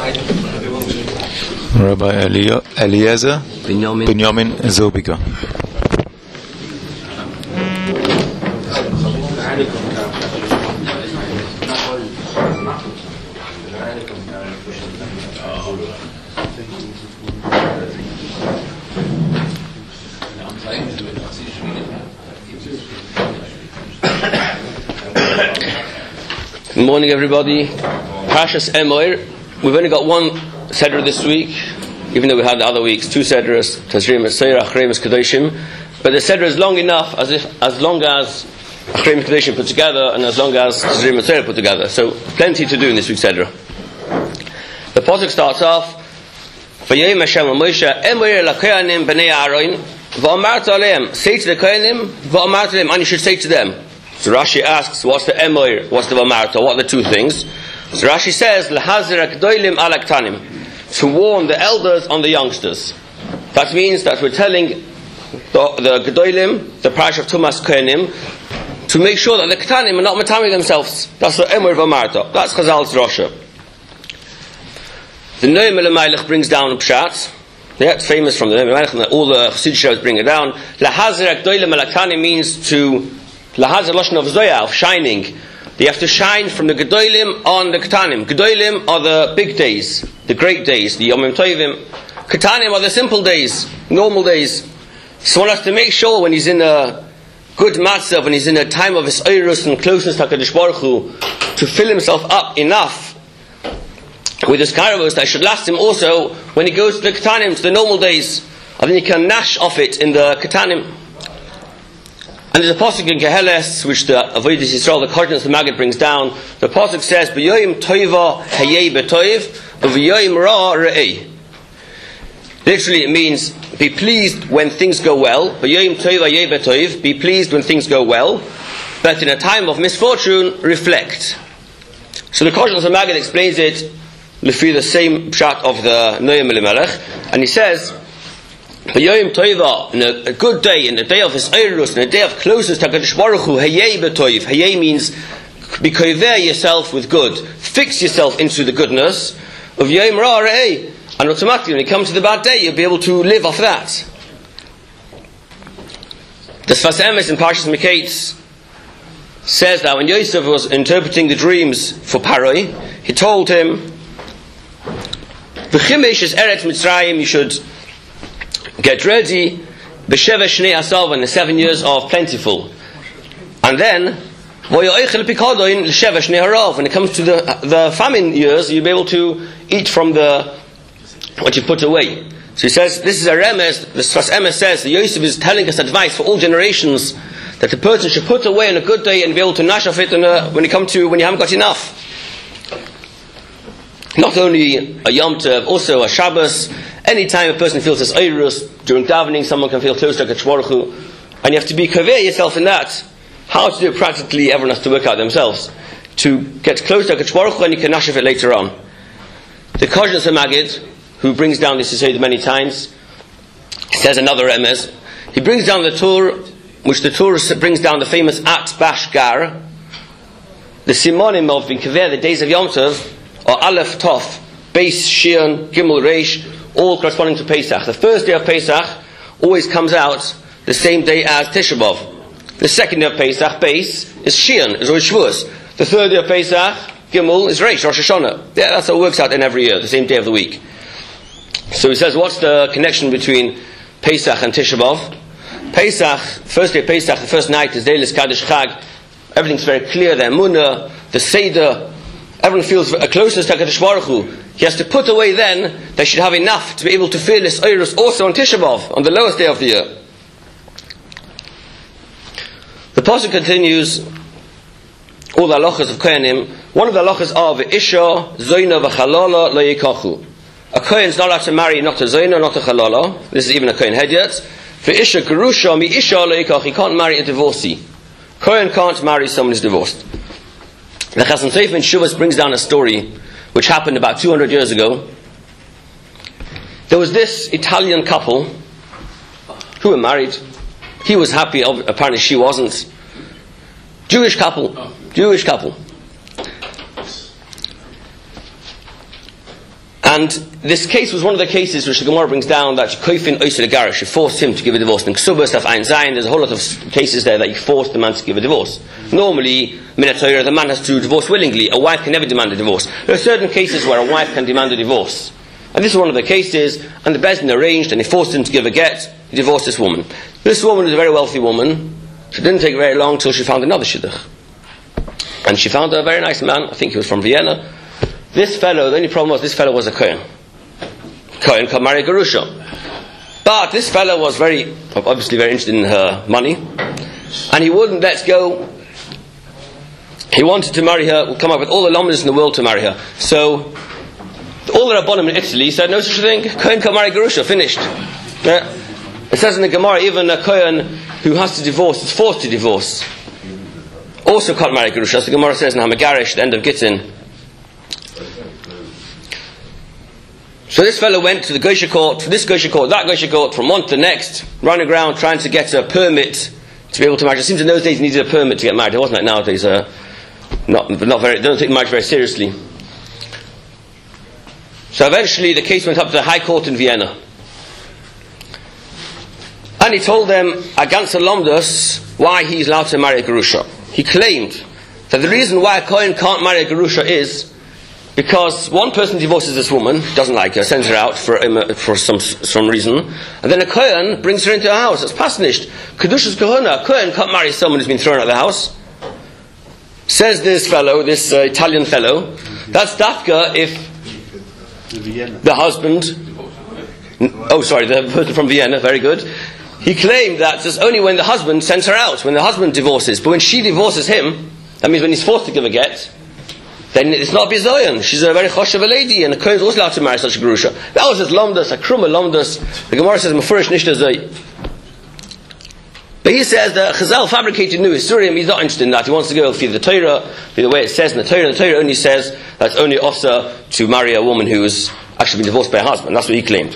Rabbi Eliezer Binyamin Zobiga. Good morning, everybody. Parshas Emoir. We've only got one Seder this week, even though we had the other weeks, two Seders, Tazrim Seir, Achrei Kedoshim. But the Seder is long enough as long as Achrei Kedoshim put together and as long as Tazrim Seir put together. So plenty to do in this week's Seder. The pasuk starts off, Vayayim Hashem Moshe Emoir LaKohanim Bnei Aaron Va'amarta Aleim. Say to the Kohanim, Va'amarta Aleim, and you should say to them. So Rashi asks, what's the Emoir, what's the Va'amarta, what are the two things? So Rashi says, L'hazir HaGedolim Al HaKtanim, to warn the elders on the youngsters. That means that we're telling the Gedolim, the parish of Tumas Kohanim, to make sure that the Ktanim are not mataming themselves. That's the Emoir Va'amarta. That's Chazal's Rosha. The Noam Elamelech brings down a Pshat. It's famous from the Noam Elamelech, and all the Chassid shows bring it down. L'hazir HaGedolim Al HaKtanim means to Lahaz Lashon of Zoya, of shining. You have to shine from the Gedolim on the Ketanim. Gedolim are the big days, the great days, the Yomim Tovim. Ketanim are the simple days, normal days. So one has to make sure when he's in a good matzav, when he's in a time of his oirus and closeness to HaKadosh Baruch Hu, to fill himself up enough with his karavos that should last him also when he goes to the Ketanim, to the normal days. And then he can nash off it in the Ketanim. And there's a pasuk in Keheles, which the Avodas Yisrael, the Kodesh the Maggid brings down. The pasuk says, "B'yoyim toiva hayei b'toiv, u'v'yoyim ra re'ei." Literally, it means be pleased when things go well. B'yoyim toiva hayei b'toiv, be pleased when things go well. But in a time of misfortune, reflect. So the Kodesh the Maggid explains it through the same pshat of the Noam Elamelech, and he says, B'yoyim toiva, in a good day, in the day of his oirus, in a day of closeness to HaKadosh Baruch Hu, hayei b'toiv. Hayei means be kover yourself with good, fix yourself into the goodness of Yom Ra Re'ei, and automatically when you come to the bad day, you'll be able to live off that. The Sfas Emes in Parshas Miketz says that when Yosef was interpreting the dreams for Paroi, he told him, V'chimesh es Eretz Mitzrayim, you should get ready, b'sheva shnei asav, in the 7 years of plentiful, and then when it comes to the famine years, you'll be able to eat from what you put away. So he says, this is a remez. The Sfas Emes says that Yosef is telling us advice for all generations that the person should put away on a good day and be able to nash off it when you haven't got enough. Not only a Yom Tov, also a Shabbos. Anytime a person feels his oirus, during davening, someone can feel close to HaKadosh Baruch Hu, and you have to be kaver yourself in that. How to do it practically, everyone has to work out themselves. To get close to HaKadosh Baruch Hu, and you can nash of it later on. The Kodesh Maggid, who brings down this, he said many times, says another remez. He brings down the Torah, which the Torah brings down the famous At Bash Gar. The Simonim of being kaver, the days of Yom Tov, are Aleph Tov, Beis Shion, Gimel Reish, all corresponding to Pesach. The first day of Pesach always comes out the same day as Tisha B'Av. The second day of Pesach, Beis, is Shion, is Rosh Shavuos. The third day of Pesach, Gimel, is Reish, Rosh Hashanah. Yeah, that's how it works out in every year, the same day of the week. So he says, what's the connection between Pesach and Tisha B'Av? Pesach, first day of Pesach, the first night is Deilis Kaddish Chag. Everything's very clear, the Emunah, the Seder. Everyone feels a closeness to HaKadosh Baruch Hu. He has to put away then, they should have enough to be able to feel this oirus also on Tisha B'Av, on the lowest day of the year. The pasuk continues, all the halachas of Kohanim. One of the halachas are V'isha, Zoyna, V'chalala, Lo Yikachu. A Kohen is not allowed to marry not a Zoyna, not a Chalala. This is even a Kohen head yet. V'isha, Gerusha, Mi-isha, Lo Yikachu. He can't marry a divorcee. Kohen can't marry someone who's divorced. The Chasam Sofer in Shuvas brings down a story which happened about 200 years ago. There was this Italian couple who were married. He was happy, apparently she wasn't. Jewish couple. And this case was one of the cases which the Gemara brings down that Koifin Oisel Garish, you forced him to give a divorce. And Ksubas of Ein Zayin, there's a whole lot of cases there that you forced the man to give a divorce. Normally, Minatoira, the man has to divorce willingly. A wife can never demand a divorce. There are certain cases where a wife can demand a divorce. And this is one of the cases, and the Bezdin arranged, and he forced him to give a get. He divorced this woman. This woman was a very wealthy woman. It didn't take very long till she found another shidduch. And she found a very nice man, I think he was from Vienna. This fellow, the only problem was this fellow was a Kohen. Kohen could marry Gerusha. But this fellow was obviously very interested in her money. And he wouldn't let go. He wanted to marry her, would come up with all the lomdas in the world to marry her. So, all the Rabbanim in Italy said, no such thing, Kohen can marry Gerusha, finished. Yeah. It says in the Gemara, even a Kohen who has to divorce, is forced to divorce, also can't marry Gerusha. So the Gemara says in Hamagarish, the end of Gittin. So this fellow went to the Gosha court, this Gosha court, that Gosha court, from one to the next, running around trying to get a permit to be able to marry. It seems in those days you needed a permit to get married. It wasn't like nowadays. They don't take marriage very seriously. So eventually the case went up to the High Court in Vienna. And he told them, against the Lomdus, why he's allowed to marry a Gerusha. He claimed that the reason why a Kohen can't marry a Gerusha is because one person divorces this woman, doesn't like her, sends her out for some reason, and then a Kohen brings her into her house. It's pasnished. Kedusha's Kohuna. A Kohen can't marry someone who's been thrown out of the house. Says this fellow, this Italian fellow, that's dafka if the husband, the person from Vienna, very good. He claimed that it's only when the husband sends her out, when the husband divorces. But when she divorces him, that means when he's forced to give a get, then it's not bizoyan. She's a very chosh of a lady, and the Kohen is also allowed to marry such a Gerusha. That was his lomdas, a kruma lomdas. The Gemara says, Mefurish nishta zay. But he says that Chazal fabricated new Isurim. He's not interested in that. He wants to go feed the Torah, the way it says in the Torah. The Torah only says that it's only osa to marry a woman who has actually been divorced by her husband. That's what he claimed.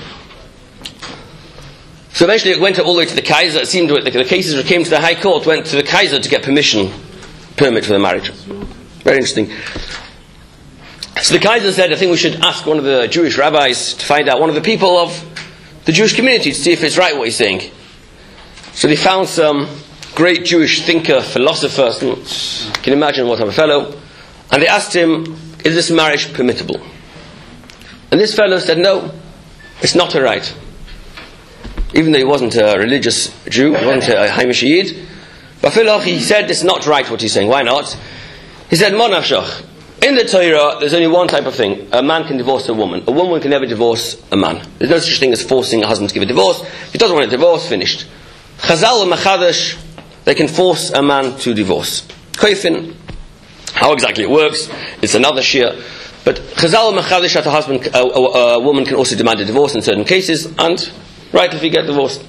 So eventually it went all the way to the Kaiser. It seemed the cases that came to the High Court went to the Kaiser to get permit for the marriage. Very interesting. So the Kaiser said, I think we should ask one of the Jewish rabbis to find out, one of the people of the Jewish community, to see if it's right what he's saying. So they found some great Jewish thinker, philosopher, can you imagine what type of fellow, and they asked him, is this marriage permissible? And this fellow said, no, it's not a right. Even though he wasn't a religious Jew, he wasn't a Haimish Yid, but he said it's not right what he's saying. Why not? He said, Monashach, in the Torah there's only one type of thing. A man can divorce a woman. A woman can never divorce a man. There's no such thing as forcing a husband to give a divorce. If he doesn't want a divorce, finished. Chazal and Machadash, they can force a man to divorce. Koifin, how exactly it works, it's another shir. But Chazal and Machadash, that a woman can also demand a divorce in certain cases, and right if you get divorced.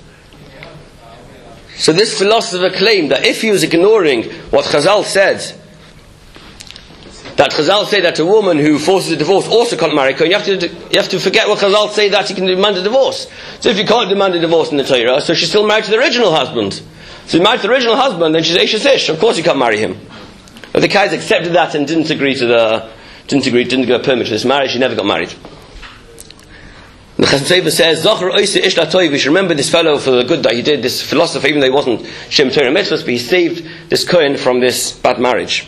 So this philosopher claimed that if he was ignoring what Chazal said, that Chazal say that a woman who forces a divorce also can't marry a Kohen, you have to forget what Chazal say that he can demand a divorce. So if you can't demand a divorce in the Torah, so she's still married to the original husband. So you married to the original husband, then she's Eishes Ish. Of course you can't marry him. But the Kaiser accepted that and didn't give a permit to this marriage. She never got married. The Chasam Sofer says, Zocher Oise Ish LaToiv. We should remember this fellow for the good that he did, this philosopher, even though he wasn't Shem Torah Mitzvahs, but he saved this Kohen from this bad marriage.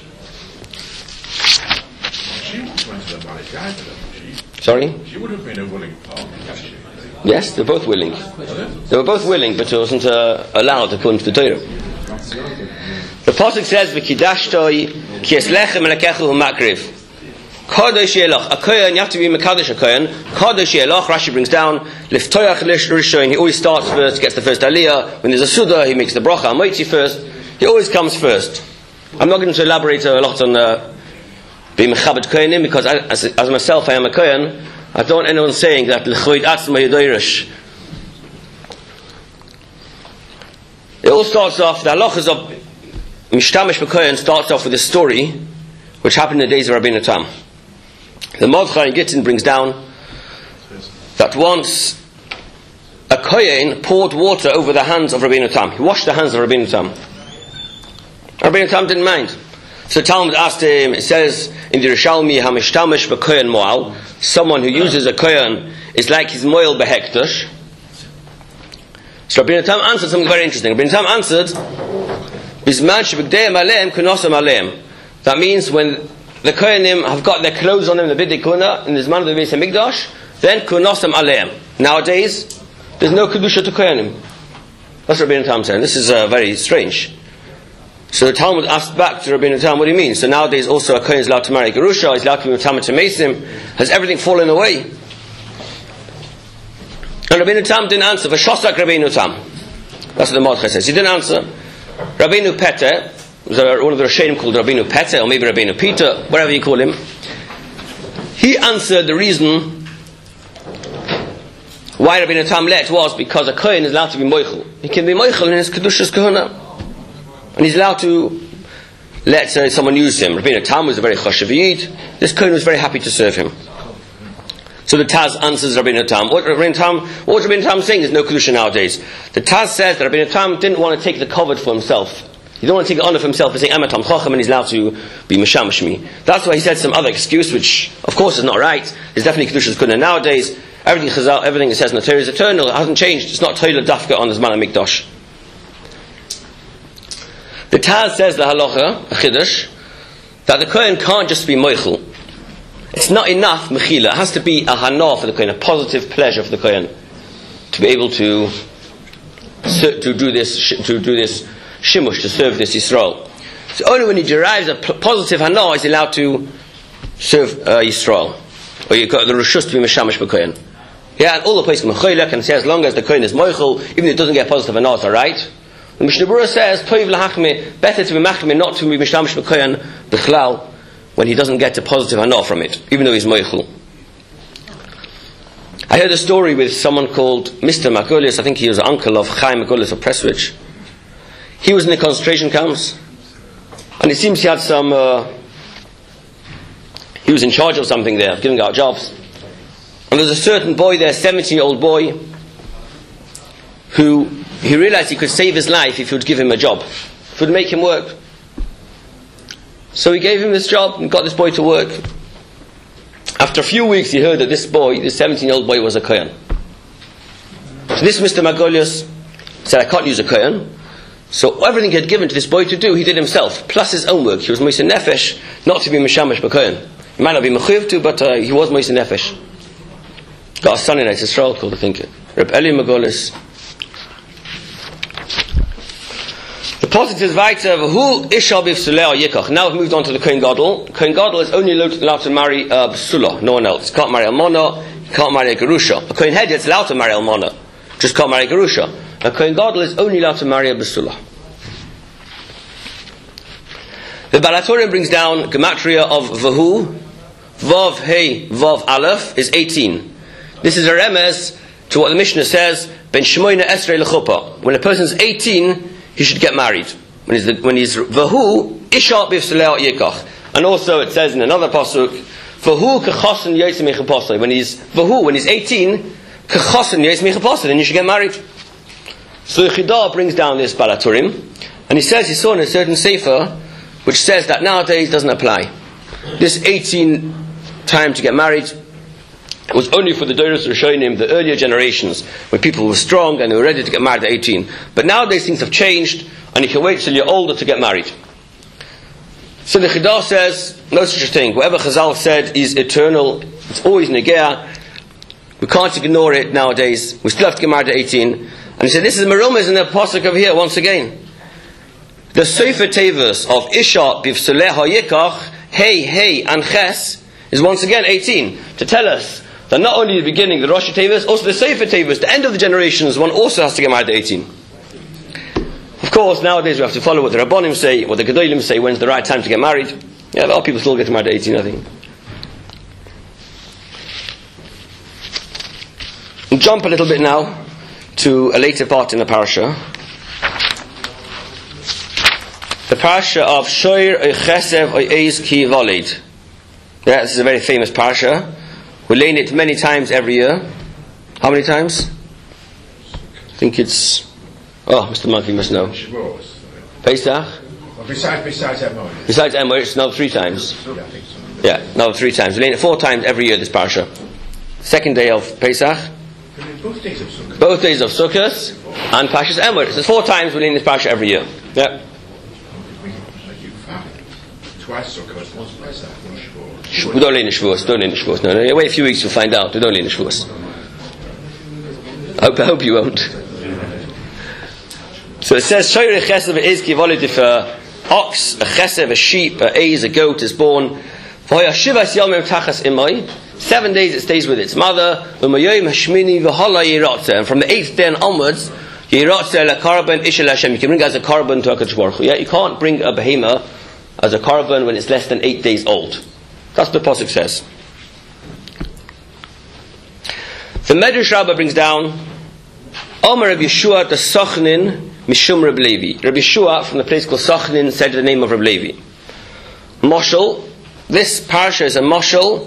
Sorry? She would have been a willing partner. Yes, they're both willing. They were both willing, but it wasn't allowed according to the Torah. The Pasuk says, V'kidashtoi ki eslechem elekechu makriv. Kadosh yelach. A Kohen, you have to be Mekadosh a Kohen. Kadosh yelach, Rashi brings down, Liftoyach Rishon, he always starts first, gets the first aliyah. When there's a Suda, he makes the bracha, Amoitzi first. He always comes first. I'm not going to elaborate a lot on being Mechabed Kohenim, because as myself I am a Kohen. I don't want anyone saying that L'choid Atzma Yedoirish. It all starts off, the halachas of Mishtamish B'Kohen starts off with a story which happened in the days of Rabbeinu Tam. The Mordechai in Gittin brings down that once a Kohen poured water over the hands of Rabbeinu Tam. He washed the hands of Rabbeinu Tam. Rabbeinu Tam didn't mind. So Talmud asked him, it says in the Rishalmi, Hamishtamesh b'kohen mo'al, someone who uses a kohen is like his mo'al behektush. So Rabbeinu Tam answered something very interesting. Rabbeinu Tam answered, Bisman shebigdeim aleim kunosam aleim. That means when the kohenim have got their clothes on them, the bidei kuna, in the Zman of the Beis HaMikdash, then kunosam aleim. Nowadays, there's no kedusha to kohenim. That's what Rabbeinu Tam said. This is very strange. So the Talmud asked back to Rabbeinu Tam, what do you mean? So nowadays also a kohen is allowed to marry Gerusha, he's allowed to be Metamet Mesim. Has everything fallen away? And Rabbeinu Tam didn't answer. V'shosak Rabbeinu Tam. That's what the Mordechai says. He didn't answer. Rabbeinu Pete, one of the Rishonim called Rabbeinu Pete, or maybe Rabbeinu Peter, whatever you call him, he answered the reason why Rabbeinu Tam let was because a kohen is allowed to be moichel. He can be moichel in his kedushas kohuna, and he's allowed to let someone use him. Rabbeinu Tam was a very choshev yid. This kohen was very happy to serve him. So the Taz answers Rabbeinu Tam. What Rabbeinu Tam saying? There's no kedusha nowadays. The Taz says that Rabbeinu Tam didn't want to take the covet for himself. He didn't want to take the honor for himself by saying I'm a Tam Chacham and he's allowed to be Mishami. That's why he said some other excuse, which of course is not right. There's definitely kedusha's good nowadays. Everything it says in the Torah is eternal. It hasn't changed. It's not Toila Dafka on the Zman HaMikdash. The Taz says the halacha, a chiddush, that the kohen can't just be moichel. It's not enough mechila. It has to be a hana for the kohen, a positive pleasure for the kohen to be able to do this shimush, to serve this Yisrael. So only when he derives a positive hana is he allowed to serve Yisrael, or you got the rishus to be meshamish b'kohen. Yeah, and all the places mechilek and say as long as the kohen is moichel, even if it doesn't get positive hana, it's all right. The Mishnah Berurah says, "Toiv lahachme, better to be machme, not to be mishamish b'kohen b'chlal." When he doesn't get a positive hana from it, even though he's moichel. I heard a story with someone called Mr. Margulies. I think he was an uncle of Chaim Margulies of Prestwich. He was in the concentration camps, and it seems he had some. He was in charge of something there, giving out jobs. And there's a certain boy there, 17-year-old boy, who he realized he could save his life if he would give him a job, if he would make him work. So he gave him this job and got this boy to work. After a few weeks he heard that this 17-year-old boy was a kohen. So this Mr. Margulies said, I can't use a kohen. So everything he had given to this boy to do, he did himself, plus his own work. He was Moisei Nefesh, not to be Mishamish b'kohen. He might not be Mechuyev to, but he was Moisei Nefesh. Got a son in Yisrael called, I think, Reb Eli Margulies. The positive is weiter, who ishal b'vsuleh yikach. Now we've moved on to the Kohen Gadol. Kohen Gadol is only allowed to marry b'sulah, no one else. He can't marry almana, he can't marry a gerusha. A Kohen Hedyot is allowed to marry almana, just can't marry a gerusha. A Kohen Gadol is only allowed to marry a b'sulah. The Baal HaTurim brings down gematria of vahu, vav hey, vav aleph is 18. This is a remez to what the Mishnah says, ben shmoina esrei lechuppah. When a person's 18, he should get married. When he's vahu, isha b'vsuleh yikach. And also it says in another pasuk, vahu kechosen yotze mechaposel. When he's 18, kechosen yotze mechaposel, then you should get married. So Yechidah brings down this Baal HaTurim, and he says he saw in a certain sefer, which says that nowadays doesn't apply. This 18 time to get married was only for the Doros Rishonim, the earlier generations, when people were strong and they were ready to get married at 18. But nowadays things have changed, and you can wait till you're older to get married. So the Yechidah says, no such a thing. Whatever Chazal said is eternal. It's always negea. We can't ignore it nowadays. We still have to get married at 18. And he said, this is Merumah in the pasuk over here once again. The Sefer Tevus of Isha b'vsuleh ha'yikach, hey, and ches, is once again 18. To tell us that not only the beginning, the Rosh Tevus, also the Sefer Tevus, the end of the generations, one also has to get married at 18. Of course, nowadays we have to follow what the Rabbonim say, what the Gedolim say, when's the right time to get married. Yeah, a lot of people still get married at 18, I think. We'll jump a little bit now to a later part in the parasha. The parasha of Shoir Chesed Oiz Ki Volid. Yeah, this is a very famous parasha. We learn it many times every year. How many times? I think it's... Oh, Mr. Monkey must know. Pesach? Besides Emoy. Besides Emoy, it's another 3 times. Yeah, I think so. Yeah, another 3 times. We learn it 4 times every year, this parasha. Second day of Pesach. Both days of Sukkot. Both days of Sukkot and Pashas Emor. So 4 times we learn this parasha every year. Yeah. Twice Sukkot, once Pesach, once Shavuot. We don't learn the Shavuos. No, wait a few weeks, you'll find out. We don't learn the Shavuos. I hope you won't. So it says, Shoyrei Chesed ve'ez kivolid, if an ox, a chesed, a sheep, a eiz, a goat is born, 7 days it stays with its mother, and from the 8th day onwards, you can bring as a carbon to HaKadosh Baruch Hu. Yeah, you can't bring a behemoth as a carbon when it's less than 8 days old. That's what the Pasuk says. The Medrash Rabbah brings down Omer Rabbi Yeshua the Sochnin Mishum Reb Levi. Rabbi Yeshua from the place called Sochnin said the name of Reb Levi. Moshel. This parasha is a moshel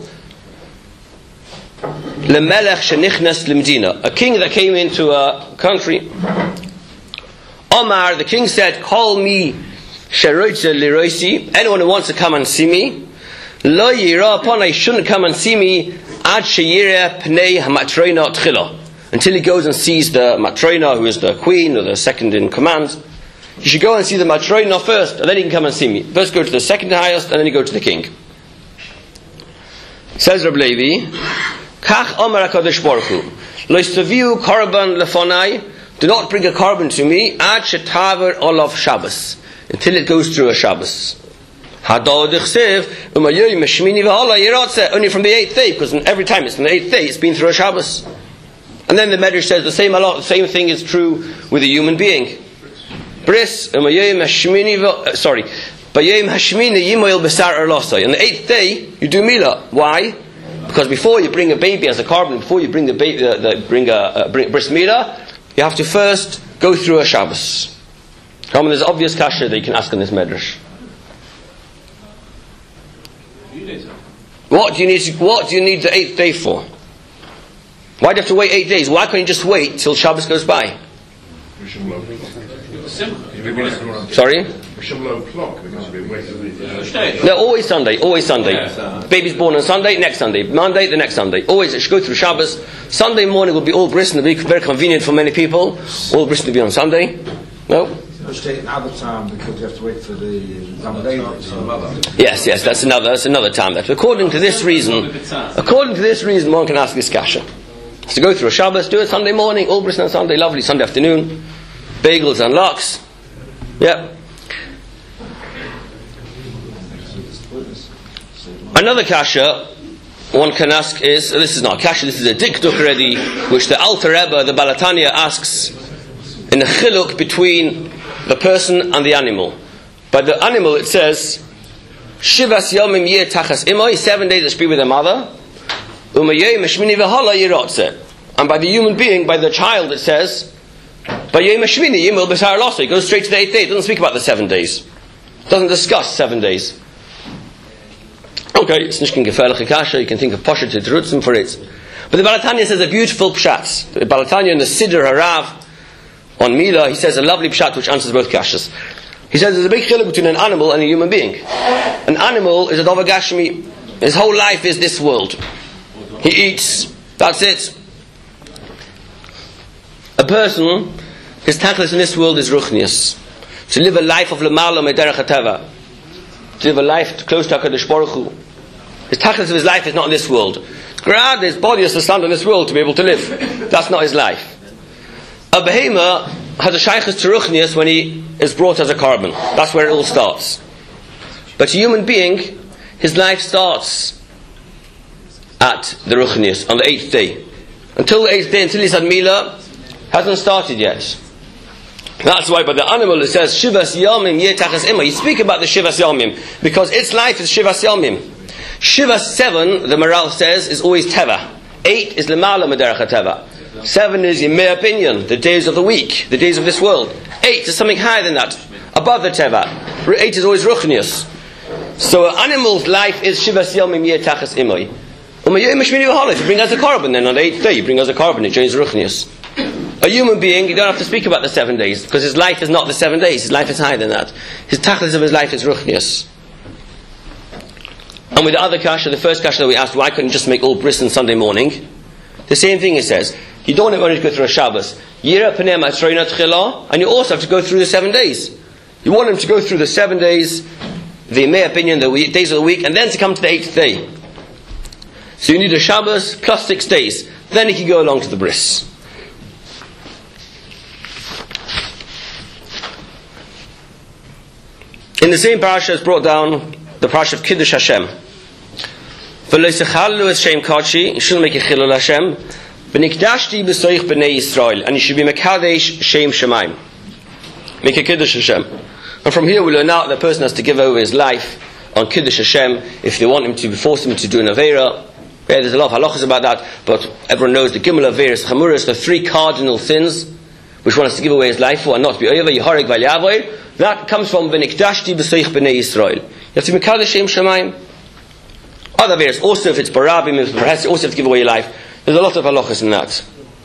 lemelech shenichnas limdina, a king that came into a country. Omar, the king said, "Call me sheroitze liroisi." Anyone who wants to come and see me, lo yira upon I shouldn't come and see me ad sheyira pnei hamatroina tchila, until he goes and sees the matroina, who is the queen or the second in command. You should go and see the matroina first, and then he can come and see me. First go to the second highest, and then you go to the king. Says Reb Levi, Kach Omer HaKadosh Baruch Hu, Lo yistaviu korban lefonai, do not bring a carbon to me, ad shetaver olav Shabbos, until it goes through a Shabbos. Hadal dichsev, umayoi meshmini v'hala yiratze, only from the 8th day, because every time it's from the 8th day, it's been through a Shabbos. And then the Medrash says the same thing is true with a human being. Bris, umayoi meshmini Bayom Hashmini Yimoil Besar Erlosai. On the 8th day, you do Milah. Why? Because before you bring a baby as a carbon, before you bring the baby, bring bris Milah, you have to first go through a Shabbos. Come on, there's obvious kasha that you can ask on this Medrash. What do you need the 8th day for? Why do you have to wait 8 days? Why can't you just wait till Shabbos goes by? Sorry? No, always Sunday. Baby's born on Sunday, next Sunday. Monday, the next Sunday. Always, it should go through Shabbos. Sunday morning will be all bris, and it'll be very convenient for many people. All bris will be on Sunday. No? Another time because you have to wait for the Yes, that's another time. That according to this reason, one can ask this kasha. So go through a Shabbos, do it Sunday morning, all bris on Sunday, lovely Sunday afternoon, bagels and lox. Yep. Another kasha one can ask is, this is not a kasha, this is a dikduk already, which the Alter Rebbe, the Balatanya, asks in the chiluk between the person and the animal. By the animal it says, Shivas yomim yeh tachas imoi, 7 days it should be with the mother, umayeh meshmini v'hala yirotze. And by the human being, by the child it says, Bayom Hashmini Yimil Besar Losa. It goes straight to the 8th day. It doesn't speak about the 7 days. It doesn't discuss 7 days. Okay, it's Nishkin Gefährliche Kasha. You can think of Poshet Titrutzim for it. But the Balatanya says a beautiful pshat. The Balatanya in the Siddur Harav on Milah, he says a lovely pshat which answers both kashas. He says there's a big chiluk between an animal and a human being. An animal is a Dover Gashmi. His whole life is this world. He eats. That's it. A person, his tachlis in this world is ruchnius. To live a life of lemala mederach hateva. To live a life close to HaKadosh Baruch Hu. His tachlis of his life is not in this world. Grad, his body has to stand in this world to be able to live. That's not his life. A behema has a shaykhus to ruchnius when he is brought as a carbon. That's where it all starts. But a human being, his life starts at the ruchnius on the 8th day. Until the 8th day, until he's had milah, hasn't started yet. That's why by the animal it says Shivas Yomim Yeh Tachas Ima. You speak about the Shivas Yomim because its life is Shivas Yomim. Shivas 7, the Maral says, is always Teva. 8 is Lemala Mederach Teva. 7 is, in my opinion, the days of the week, the days of this world. 8 is something higher than that, above the Teva. 8 is always Ruchnius. So an animal's life is Shivas Yomim Yeh Tachas Imoi. If you bring us a carbon, then on the 8th day you bring us a carbon, it joins Ruchnius. A A human being, you don't have to speak about the 7 days, because his life is not the 7 days. His life is higher than that. His tachlis of his life is ruchnius. And with the other kasha, the first kasha that we asked, why couldn't you just make all bris on Sunday morning? The same thing it says. You don't want to go through a Shabbos. And you also have to go through the 7 days. You want him to go through the 7 days, the May opinion, the days of the week, and then to come to the 8th day. So you need a Shabbos plus 6 days. Then he can go along to the bris. In the same parasha is brought down the parasha of Kiddush Hashem. You shouldn't make a chilul Hashem. And you should be mekadesh shem shemaim. Make a Kiddush Hashem. And from here we learn out that the person has to give over his life on Kiddush Hashem if they want him to force him to do an Aveira. Yeah, there's a lot of halachas about that, but everyone knows the Gimel Aveiras Chamuras, the 3 cardinal sins which one has to give away his life for and not to be over, Yiharek Val Yavoy. That comes from V'nikdashti b'soich b'nei Yisrael. You have to be mekadesh shem shemaim. Other Aveiras, also if it's barabim, if it's perhaps, you also have to give away your life. There's a lot of halachas in that.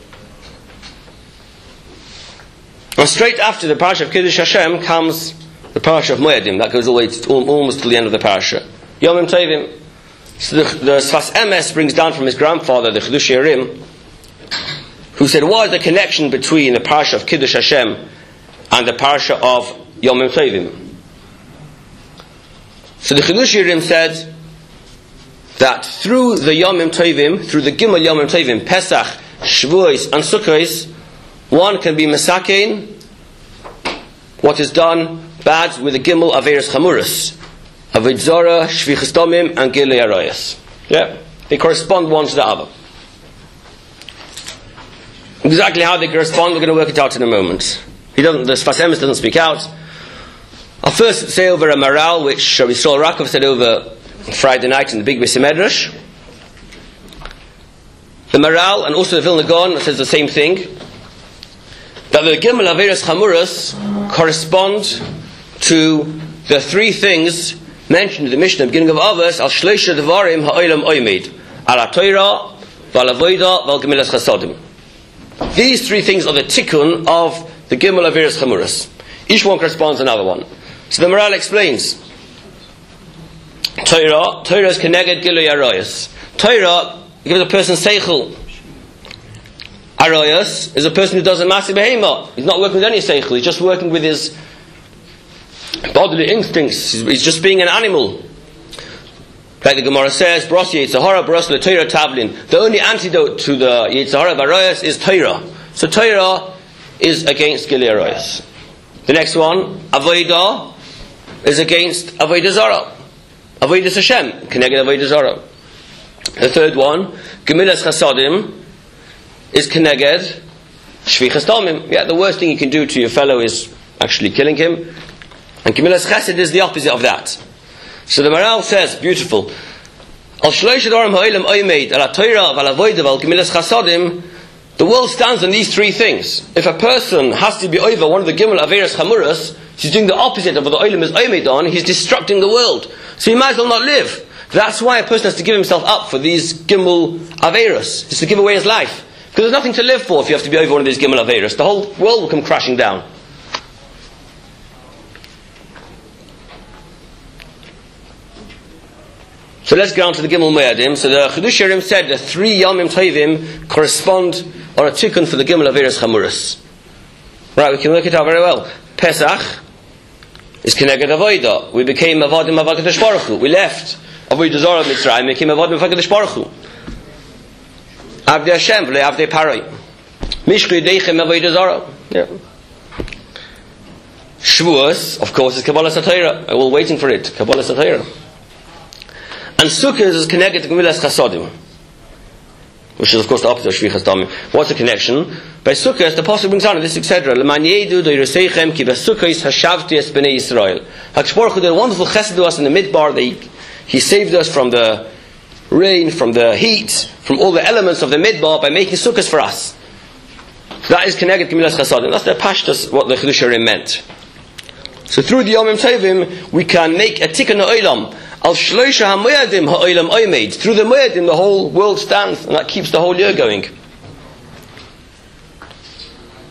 And straight after the parasha of Kiddush Hashem comes the parasha of Moedim. That goes all the way almost to the end of the parasha. Yomim Tovim. So the Sfas Emes brings down from his grandfather, the Chidush Yerim, who said, what is the connection between the parasha of Kiddush Hashem and the parasha of Yomim Tovim? So the Chidush Yerim said that through the Yomim Tovim, through the Gimel Yomim Tovim, Pesach, Shavuos and Sukkos, one can be Mesakein what is done bad with the Gimel Aveiras Chamuras, Avodah Zarah, Shvichas Damim and Gilui Arayos. Yeah, they correspond one to the other. Exactly how they correspond, we're going to work it out in a moment. The Sfas Emes doesn't speak out. I'll first say over a Maral, which Yisrael Rakov said over Friday night in the Big Beis Medrash. The Maral and also the Vilna Gaon says the same thing. That the Gimel Aveiras Chamuras correspond to the 3 things mentioned in the Mishnah, beginning of Avos, Al Shleisha Devarim Ha'olam Oimed, Al HaTorah, Val Avodah, Val Gemilas Chasadim. These 3 things are the tikkun of the Gimel Aveiras Chamuras. Each one corresponds to another one. So the Maral explains. Torah is keneged Gilui Arayos. Torah gives a person seichel. Arayos is a person who does a massive behema. He's not working with any seichel. He's just working with his bodily instincts. He's just being an animal. Like the Gemara says, Bros Yitzhahara, Bros Le Torah Tavlin. The only antidote to the Yitzhahara of Arayos is Torah. So Torah is against Gilui Arayos. The next one, Avodah, is against Avodah Zarah. Avodah Hashem, Keneged Avodah Zarah. The third one, Gemilas Chasadim, is Keneged Shvichas Damim. Yeah, the worst thing you can do to your fellow is actually killing him. And Gemilas Chesed is the opposite of that. So the Maral says, beautiful. Al Shlosh Adorim Ha'olam Oimed, Al HaTorah, Val Avodah, Val Gemilas Chasadim. The world stands on these 3 things. If a person has to be over one of the Gimel Aveiras Chamuras, he's doing the opposite of what the Olam is Oimed on, he's destructing the world. So he might as well not live. That's why a person has to give himself up for these Gimel Aveiras, just to give away his life. Because there's nothing to live for if you have to be over one of these Gimel Aveiras. The whole world will come crashing down. So let's get on to the Gimel Moedim. So the Chidush Yerim said the 3 Yomim Tovim correspond or a tikkun for the Gimel Aveiras Chamuras. Right, we can work it out very well. Pesach is Keneged Avodah. We became Avodim Avakadosh Baruch Hu. We left Avodah Zarah Mitzrayim, became Avodim Avakadosh Baruch Hu. Avdei Hashem, v'le Avdei Paroi. Mishchu Yideichem Avodah Zarah. Yeah. Shavuos, of course, is Kabbalah Satayra. We're all waiting for it. Kabbalah Satayra. And Sukkot is connected to Gemilas Chasadim, which is of course the opposite of Shvichas Damim. What's the connection? By Sukkot, the Apostle brings down this, etc. L'man yedu do'yiroseichem ki b'Sukkos hashavti es b'nei Yisrael. HaKadosh Baruch Hu did a wonderful chesed to us in the midbar. He saved us from the rain, from the heat, from all the elements of the midbar by making Sukkos for us. That is connected to Gemilas Chasadim. That's the pashtus, what the Chidush Yerim meant. So through the Yomim Tovim, we can make a tikkun ha'olam. Al Shloisha HaMoedim Ha'olam Oimed. Through the Moedim, the whole world stands, and that keeps the whole year going.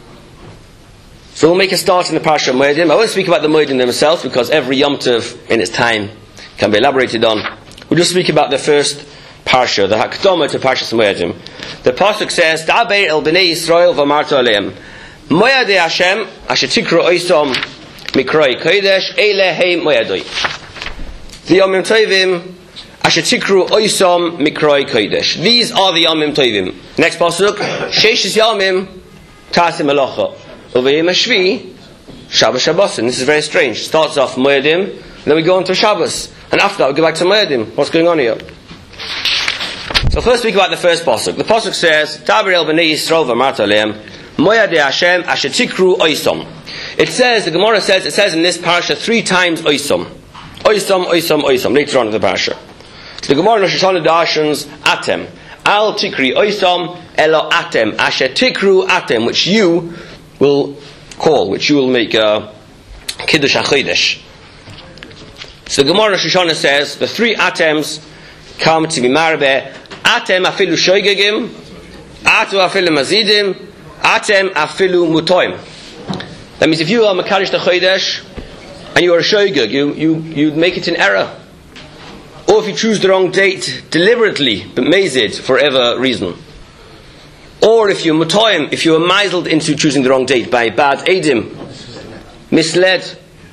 So we'll make a start in the Parsha of Moedim. I won't speak about the Moedim themselves because every Yom Tov in its time can be elaborated on. We'll just speak about the first Parsha, the Hakdama to Parsha Moedim. The Pasuk says, Daber el bnei Yisrael v'amarta aleim Moedei Hashem asher tikru oisom mikroi kodesh ele hei moedoi. The Yomim Tovim asher tikru oisom mikroi kodesh. These are the Yomim Tovim. Next Pasuk, Sheishis Yomim tasim melacha uvayim hashvi Shabbos Shabbosin. This is very strange. It starts off Moedim, then we go on to Shabbos, and after that we go back to Moedim. What's going on here? So first speak about the first pasuk. The pasuk says, Daber el bnei Yisrael v'amarta aleim Moedei Hashem asher tikru oisom. It says, the Gemara says, it says in this parsha 3 times oisom. Oisom, oisom, oisom, later on in the parsha. The Gemara in Rosh Hashanah darshans atem. Al tikri oisom elo atem asher tikru atem, which you will call, which you will make kiddush hachodesh. So the Gemara in Rosh Hashanah says, the 3 atems come to be marbe. Atem afilu shoygegim, atu afilu mazidim, atem afilu mutoim. That means if you are Makarish the Chodesh and you are a shoygeg, you make it in error. Or if you choose the wrong date deliberately, but mazid for whatever reason. Or if you're mutoim, if you are misled into choosing the wrong date by bad edim, misled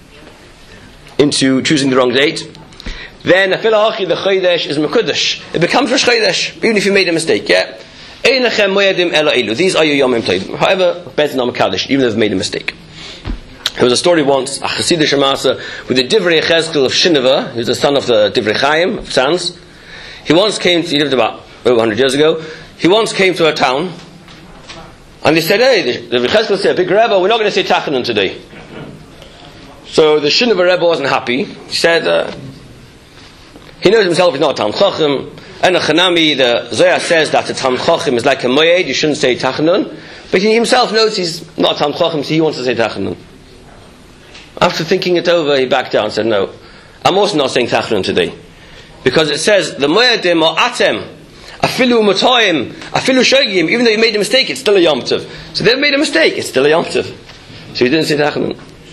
into choosing the wrong date, then afilu hachi the Chodesh is mekudesh. It becomes Rosh Chodesh, even if you made a mistake. Yeah. These are your Yomim Tovim. However, better not Mekadosh, even though they've made a mistake. There was a story once, a Chassidish Amasa, with the Divrei Yechezkel of Shineva, who's the son of the Divrei Chaim of Sanz. He lived about over 100 years ago. He once came to a town, and they said, hey, the Divrei Yechezkel said, Big Rebbe, we're not going to say Tachanun today. So the Shineva Rebbe wasn't happy. He said, he knows himself he's not a Talmid Chacham. And a Chanami, the Zohar says that a Talmid Chacham is like a Moed, you shouldn't say Tachanun. But he himself knows he's not a Talmid Chacham, so he wants to say Tachanun. After thinking it over, he backed down and said, no, I'm also not saying Tachanun today. Because it says, the Moedim are Atem, Afilu Matoim, Afilu Shogim, even though you made a mistake, it's still a Yom Tov. So they've made a mistake, it's still a Yom Tov. So he didn't say Tachanun.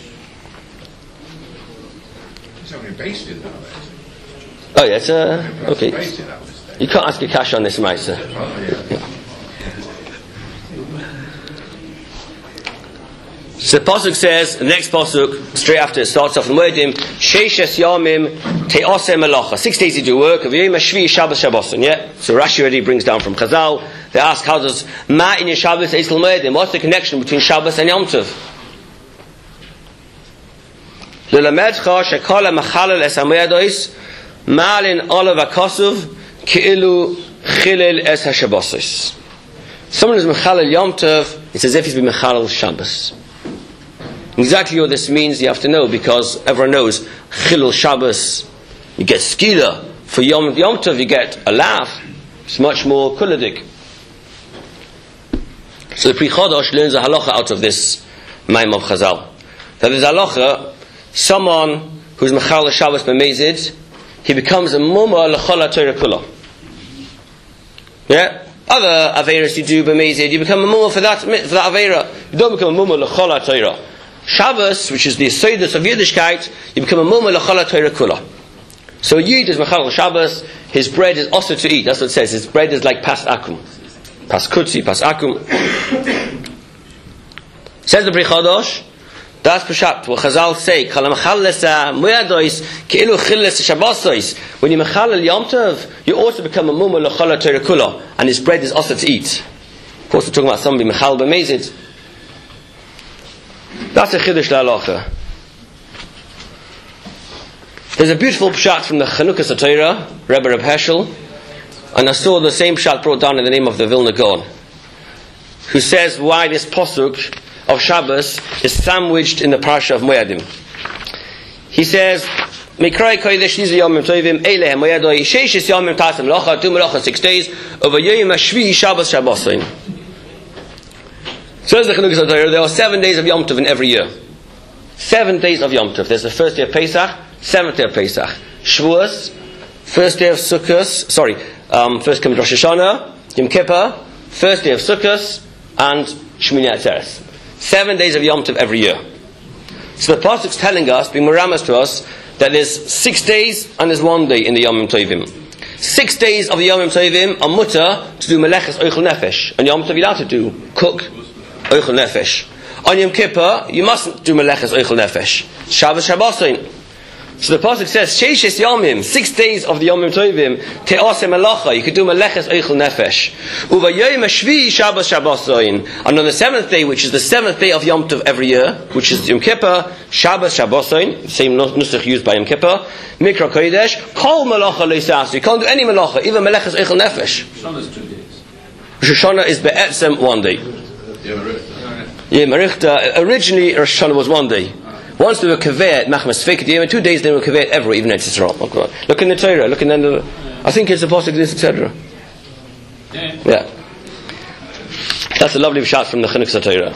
It's only based in that. Oh yeah, it's okay. You can't ask a cash on this, mate, sir. So the pasuk says, the next pasuk, straight after it starts off in Moedim, Sheishes Yomim Te'oseh Melacha. 6 days you do work, V'yom Hashvi Shabbos Shabbosin, yeah? So Rashi already brings down from Chazal, they ask, how does Ma in your Shabbos Eisel Moedim? What's the connection between Shabbos and Yom Tov? L'lamedcha shekol ha'machalel es ha'moedois Malin olav akasuv keilu chilel es hashabbosos. Someone who's mechalel Yom Tov, it's as if he's been mechalel Shabbos. Exactly what this means you have to know, because everyone knows chilul Shabbos, you get skila. For Yom Tov you get a laugh. It's much more kuladik. So the Pri Chodosh learns a halacha out of this Maim of Chazal. That there's a halacha, someone who's mechalel Shabbos b'mezid, he becomes a mumma l'chol ha'Torah kula. Yeah? Other aveiros you do b'mezid, you become a mumma for that aveira. You don't become a mumma l'chol ha'Torah. Shabbos, which is the Yesodus of Yiddishkeit, you become a mumma l'chol ha'Torah kula. So Yid is mechalel Shabbos, his bread is also to eat. That's what it says. His bread is like pas akum. Pas kutzi, pas akum. Says the Pri Chodosh, that's Peshat. What Chazal say, when you mechalel Yom Tov, you also become a mumma l'chol ha'Torah kula, and his bread is also to eat. Of course, we're talking about somebody mechal b'mezid. That's a chiddush la'alacha. There's a beautiful pshat from the Chanukas HaTorah, Rebbe Reb Heschel, and I saw the same pshat brought down in the name of the Vilna Gaon, who says why this posuk of Shabbos is sandwiched in the parsha of Moedim. He says, Mikrai Kodesh Nizu Yomim Tovim Eilehem Moedoi Sheishis Yomim Tasem Locha 2 Melacha 6 days over Yom Hashvi Shabbos Shabbosin. Says the Chanukas HaTorah, there are 7 days of Yom Tov in every year. 7 days of Yom Tov. There's the first day of Pesach, 7th day of Pesach, Shavuos, first day of Sukkot, first comes Rosh Hashanah, Yom Kippur, first day of Sukkot, and Shmini Atzeres. 7 days of Yom Tov every year. So the Pasuk's telling us, being meramas to us, that there's 6 days and there's 1 day in the Yom Tovim. 6 days of the Yom Tovim are mutter to do meleches oichel nefesh. On Yom Tov you're allowed to do cook oichel nefesh. On Yom Kippur you mustn't do meleches oichel nefesh. Shabbos Shabbosin. So the pasuk says, Sheishes Yomim, 6 days of the Yom Tovim, te'aseh melacha, you could do meleches oichel nefesh. Uva Yom HaShvi Shabbos Shabbosin. And on the 7th day, which is the 7th day of Yom Tov every year, which is Yom Kippur, Shabbos Shabbosin, same nusach used by Yom Kippur, Mikra Kodesh, Kol melacha leisas, you can't do any melacha, even meleches oichel nefesh. Rosh Hashanah is 2 days. Rosh Hashanah is be'etzem 1 day. Yeah, Marichta, originally Rosh Hashanah was 1 day. Once they were kavet, machmas feked, 2 days they were kavet ever, even at Yisrael. Look in the Torah, look in the, I think it's a pasuk this, etc. Yeah. That's a lovely shot from the Chinuch Torah.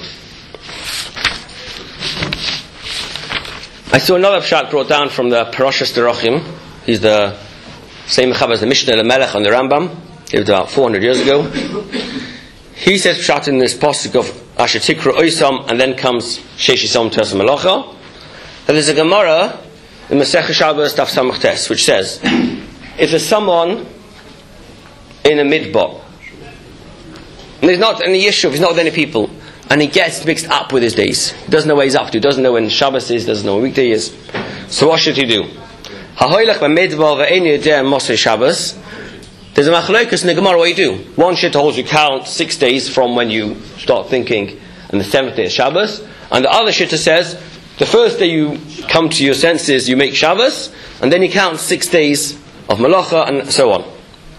I saw another shot brought down from the Parashas Derachim. He's the same Mechaber as the Mishnah Lamelech on the Rambam. It was about 400 years ago. He says shot in this pasuk of Asher Tikru Oisam, and then comes Sheishisam Tes Melacha. And there's a Gemara in Masechah Shabbos Daf Samach Tes which says, if there's someone in a midbar, and there's not any issue, he's not with any people, and he gets mixed up with his days, he doesn't know where he's up to, doesn't know when Shabbos is, doesn't know when weekday is, so what should he do? There's a machlokes in the Gemara what you do. One shit holds you count 6 days from when you start thinking, and the 7th day is Shabbos, and the other shitta says the first day you come to your senses you make Shabbos, and then you count 6 days of Malacha and so on.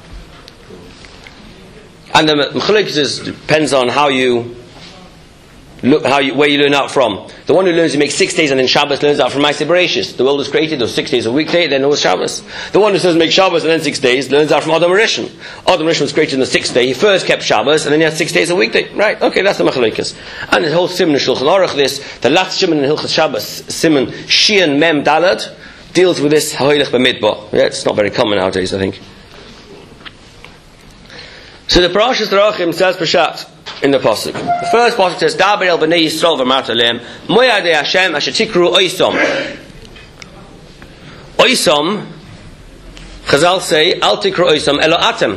And the machlokes depends on how you look, where you learn out from. The one who learns to make 6 days and then Shabbos learns out from Ma'aseh Bereishis. The world was created, there was 6 days a weekday, then there was Shabbos. The one who says make Shabbos and then 6 days learns out from Adam Rishon. Adam Rishon was created on the 6th day, he first kept Shabbos and then he had 6 days a weekday. Right, okay, that's the machlokes. And the whole Siman Shulchan Aruch, the last Siman in Hilchos Shabbos, Siman Shian Mem Dalad, deals with this Hahoylech B'midbar. Yeah, it's not very common nowadays, I think. So the Parashas Derachim says Peshat in the pasuk. The first pasuk says, "Daber el bnei Yisrael v'amart aleim, moyadei Hashem asher tikru oisom." Oisom, Chazal say, "Al tikru oisom elo atem."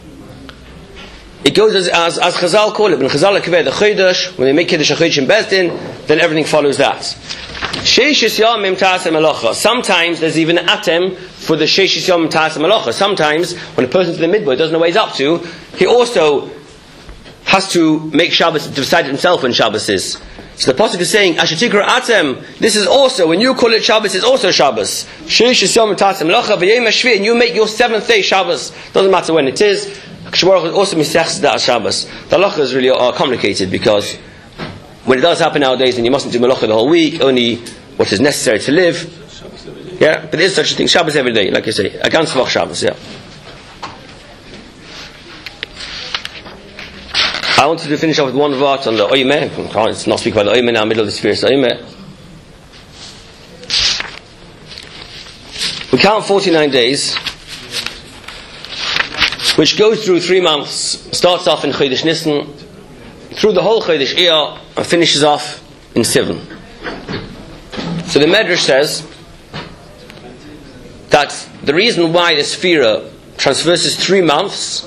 It goes as Chazal call it. When Chazal akveh the chodesh, when they make kiddush chodesh in Beis Din, then everything follows that. Sheishis yomim ta'aseh melacha. Sometimes there's even atem for the sheishis yomim ta'aseh melacha. Sometimes when a person's in the midbar doesn't know where he's up to, he also has to make Shabbos, decide himself when Shabbos is. So the pasuk is saying, Asher tikru atem, this is also, when you call it Shabbos, it's also Shabbos. Sheishis yomim ta'aseh melacha v'yom hashvi, and you make your 7th day Shabbos. Doesn't matter when it is. Also misechs that Shabbos. The halachas really are complicated because when it does happen nowadays, then you mustn't do malacha the whole week, only what is necessary to live. Yeah, but there is such a thing. Shabbos every day, like you say. A ganz Woche Shabbos, yeah. I wanted to finish off with one word on the Oymeh. Let's not speak about the Oymeh now, middle of the Sphere Oymeh. We count 49 days, which goes through 3 months. Starts off in Chodesh Nisan, through the whole Chodesh Iyar, and finishes off in Sivan. So the Medrash says that the reason why the Sphira transverses 3 months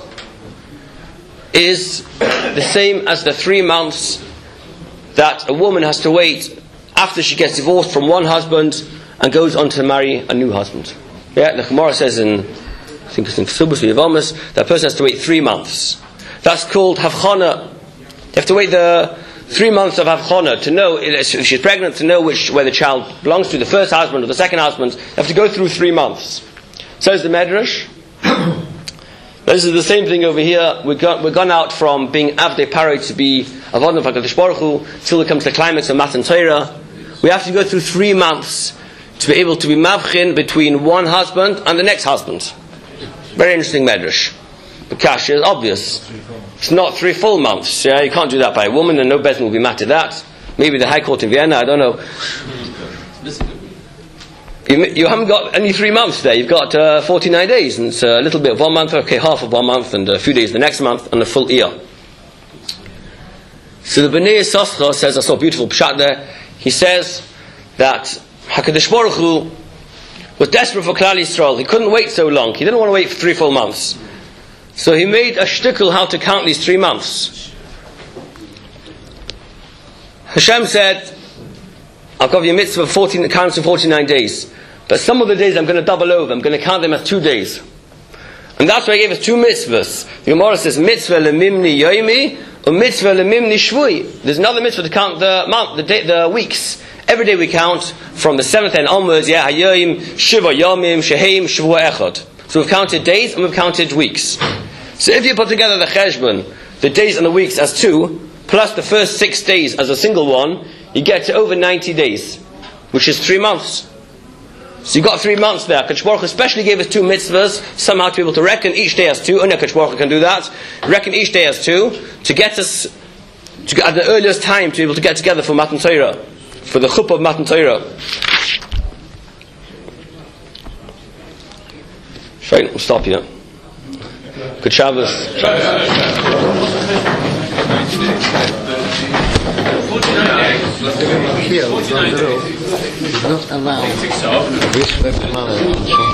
is the same as the 3 months that a woman has to wait after she gets divorced from one husband and goes on to marry a new husband. Yeah, the Gemara says in, I think it's in Ksubos Yavamas, that person has to wait 3 months. That's called Havchana. You have to wait the 3 months of Havchana to know if she's pregnant, to know where the child belongs to, the first husband or the second husband. You have to go through 3 months. Says the Medrash. This is the same thing over here. We've gone out from being Avdei Paroi to be Avodim HaKadosh Baruch Hu till it comes to the climax of Matan Torah. We have to go through 3 months to be able to be mavchin between one husband and the next husband. Very interesting Medrash. The cash is obvious. It's not 3 full months. Yeah, you can't do that by a woman, and no Beis Din will be mad at that. Maybe the High Court in Vienna, I don't know. You haven't got only 3 months there. You've got 49 days, and it's a little bit of 1 month, okay, half of 1 month, and a few days the next month, and a full year. So the Bnei Yissaschar says, I saw a beautiful pshat there. He says that HaKadosh Baruch Hu was desperate for Klal Yisrael. He couldn't wait so long. He didn't want to wait for 3-4 months. So he made a shtickle how to count these 3 months. Hashem said, I'll give you a mitzvah 14, counts in 49 days. But some of the days I'm going to double over. I'm going to count them as 2 days. And that's why he gave us 2 mitzvahs. The Gemara says, mitzvah lemimni yoimi, or mitzvah lemimni shvui. There's another mitzvah to count the month, the weeks. Every day we count from the 7th and onwards, hayoim, shiva yomim, sheheim, shvua echad. So we've counted days and we've counted weeks. So if you put together the cheshbon, the days and the weeks as 2, plus the first 6 days as a single one, you get to over 90 days, which is 3 months. So you got 3 months there. HaKadosh Baruch Hu especially gave us 2 mitzvahs, somehow to be able to reckon each day as 2. Only HaKadosh Baruch Hu can do that. Reckon each day as 2, to get us at the earliest time to be able to get together for Matan Torah, for the chuppah of Matan Torah. Fine, we'll stop here. Good Shabbos. Here, it's not allowed.